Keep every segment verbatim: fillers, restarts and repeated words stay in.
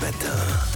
Matin.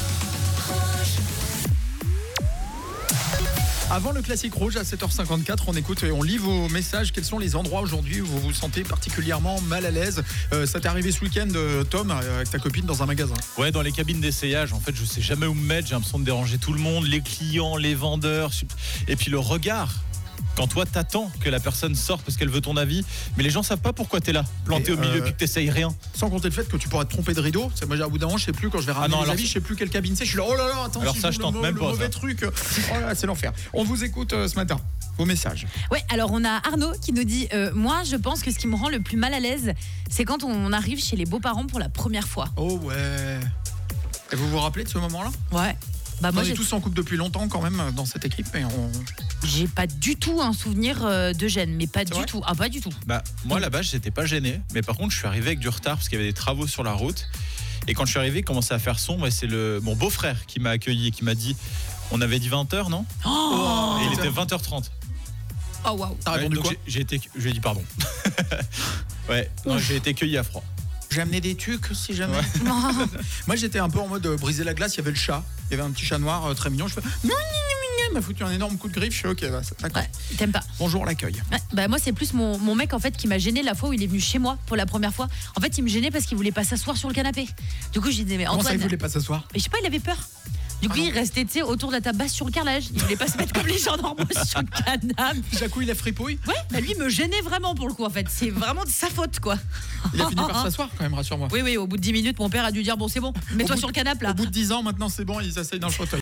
Avant le classique rouge à sept heures cinquante-quatre, on écoute et on lit vos messages. Quels sont les endroits aujourd'hui où vous vous sentez particulièrement mal à l'aise? euh, Ça t'est arrivé ce week-end, euh, Tom, avec ta copine dans un magasin? Ouais, dans les cabines d'essayage, en fait, je sais jamais où me mettre. J'ai l'impression de déranger tout le monde, les clients, les vendeurs. Et puis le regard. Quand toi t'attends que la personne sorte parce qu'elle veut ton avis, mais les gens savent pas pourquoi t'es là, planté Et au milieu euh, puis que t'essayes rien. Sans compter le fait que tu pourrais te tromper de rideau. C'est moi, à bout d'un moment, je sais plus quand je vais ramener non, les alors avis, c'est- je sais plus quelle cabine c'est. Je suis là, oh là là, attends, Alors si ça, je je joue le tente mau- même le pas, mauvais ça. truc. Oh là là, c'est l'enfer. On vous écoute euh, ce matin. Vos messages. Ouais, alors on a Arnaud qui nous dit euh, moi, je pense que ce qui me rend le plus mal à l'aise, c'est quand on arrive chez les beaux-parents pour la première fois. Oh ouais. Et vous vous rappelez de ce moment-là? Ouais. Bah moi, On est j'ai, tous en couple depuis longtemps quand même dans cette équipe, mais on... j'ai pas du tout un souvenir euh, de gêne, mais pas C'est du vrai tout. Ah, pas du tout. Bah moi là-bas, j'étais pas gêné, mais par contre, je suis arrivé avec du retard parce qu'il y avait des travaux sur la route. Et quand je suis arrivé, il commençait à faire sombre et c'est le mon beau-frère qui m'a accueilli et qui m'a dit, on avait dit vingt heures, non? Oh, Et il était vingt heures trente. oh waouh. T'as Ouais, répondu donc quoi? j'ai, j'ai été, je lui ai dit pardon. Ouais, non, j'ai été cueilli à froid. J'ai amené des tucs si jamais. Moi j'étais un peu en mode euh, briser la glace, il y avait le chat, il y avait un petit chat noir euh, très mignon, je fais il m'a foutu un énorme coup de griffe, je suis ok, bah, c'est- d'accord. Ouais, t'aimes pas. Bonjour l'accueil. Ouais, bah moi c'est plus mon, mon mec en fait qui m'a gêné la fois où il est venu chez moi pour la première fois. En fait il me gênait parce qu'il voulait pas s'asseoir sur le canapé. Du coup je disais mais Comment ça Antoine, il voulait pas s'asseoir? mais je sais pas, il avait peur. Du coup Ah non. il restait tu sais autour de la table basse sur le carrelage. Il voulait pas se mettre comme les gens normaux sur le canapé. Jacou il a fripouille, Ouais, bah lui me gênait vraiment pour le coup en fait. C'est vraiment de sa faute quoi. il a fini par s'asseoir quand même, rassure-moi. Oui oui, au bout de dix minutes mon père a dû dire bon c'est bon, mets-toi bout sur de- le canapé là. Au bout de dix ans maintenant c'est bon, il s'asseye dans le fauteuil.